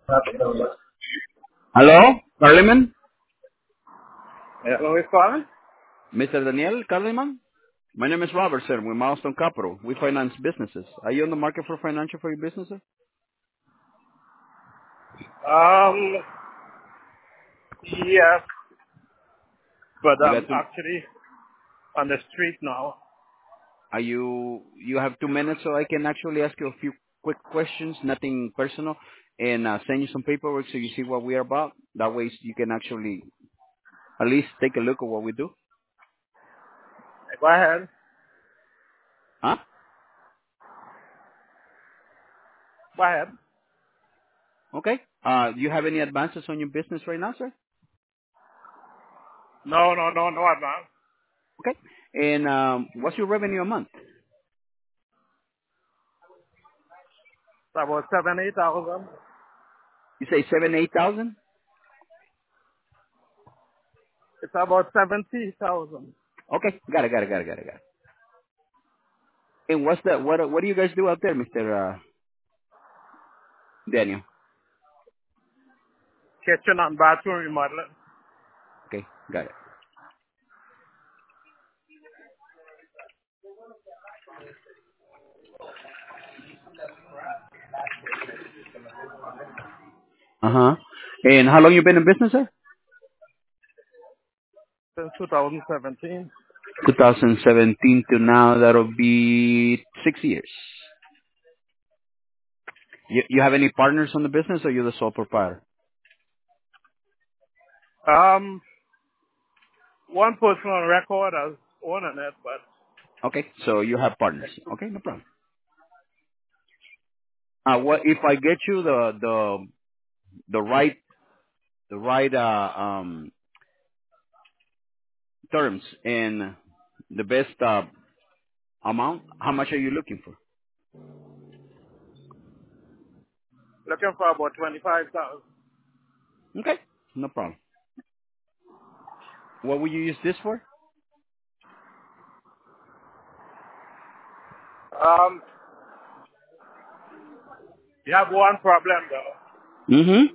Hello, Carliman? Hello, who's calling? Mr. Daniel Carliman? My name is Robert, sir. With Milestone Capital. We finance businesses. Are you on the market for financial for your business, sir? Um, yes, but You I'm got to, actually on the street now. you have 2 minutes so I can actually ask you a few quick questions, nothing personal, and send you some paperwork so you see what we are about. That way you can actually at least take a look at what we do. Go ahead. Huh? Go ahead. Okay. Do you have any advances on your business right now, sir? No advance. Okay. And what's your revenue a month? It's about 7,000, 8,000. You say 7, 8,000? It's about 70,000. Okay, got it. And what's that? What do you guys do out there, Mr. Daniel? Kitchen and bathroom remodeling. Okay, got it. Uh-huh. And how long you been in business, sir? Since 2017. 2017 to now, that'll be 6 years. You have any partners on the business, or you're the sole proprietor? One person on record as owning it, but Okay, so you have partners. Okay, no problem. What if I get you the right terms and the best amount? How much are you looking for? looking for about 25,000. Okay, no problem. What will you use this for? Um, you have one problem though. Mm-hmm.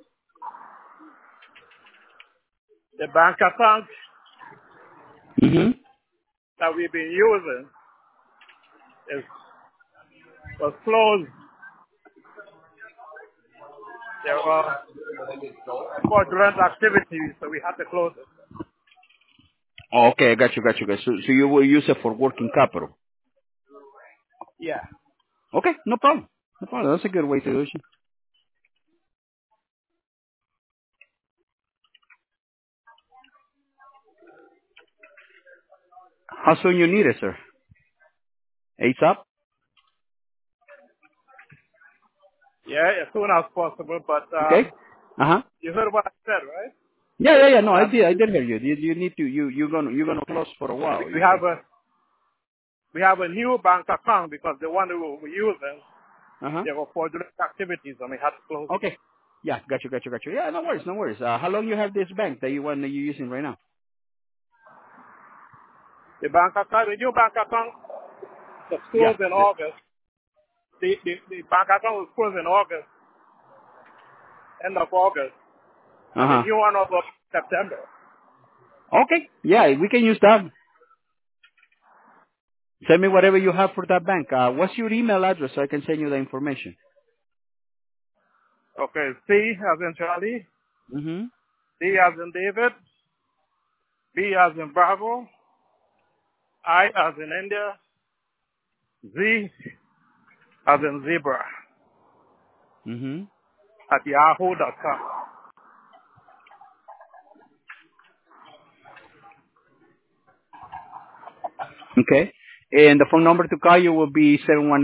The bank account Mm-hmm. that we've been using is was closed. There were fraudulent activities, so we had to close it. Oh, okay, I got you. So you will use it for working capital. Yeah. Okay, no problem. No problem. That's a good way to do it. How soon you need it, sir? ASAP? Yeah, as soon as possible. But Okay. Uh-huh. you heard what I said, right? Yeah. No, I That did. I did hear you. You need to. You're gonna close for a while. we You have say. a new bank account because the one we were using Uh-huh. there were fraudulent activities and we had to close it. Okay. Yeah. Got you. Yeah. No worries. How long you have this bank that you're using right now? The new bank account was Yeah. closed in August. The bank account was closed in August, end of August, and the Uh-huh. new one was September. Okay. Yeah, we can use that. Send me whatever you have for that bank. What's your email address so I can send you the information? Okay, C as in Charlie, Mm-hmm. D as in David, B as in Bravo, I as in India, Z as in zebra Mm-hmm. at yahoo.com. Okay. And the phone number to call you will be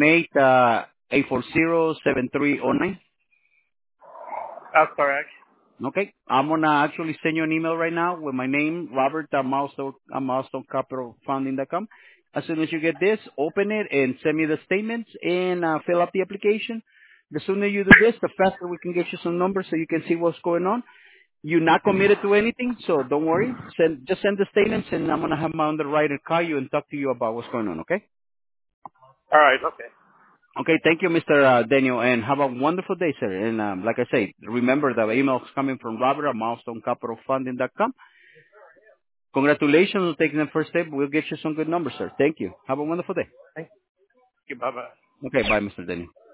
718-840-7309. That's correct. Okay. I'm going to actually send you an email right now with my name, Robert at milestonecapitalfounding.com. As soon as you get this, open it and send me the statements and fill out the application. The sooner you do this, the faster we can get you some numbers so you can see what's going on. You're not committed to anything, so don't worry. Just send the statements, and I'm going to have my underwriter call you and talk to you about what's going on, okay? All right, okay. Okay, thank you, Mr. Daniel, and have a wonderful day, sir. And like I say, remember the email is coming from Robert at milestonecapitalfunding.com. Congratulations on taking the first step. We'll get you some good numbers, sir. Thank you. Have a wonderful day. Thank you. Bye-bye. Okay, bye, Mr. Daniel.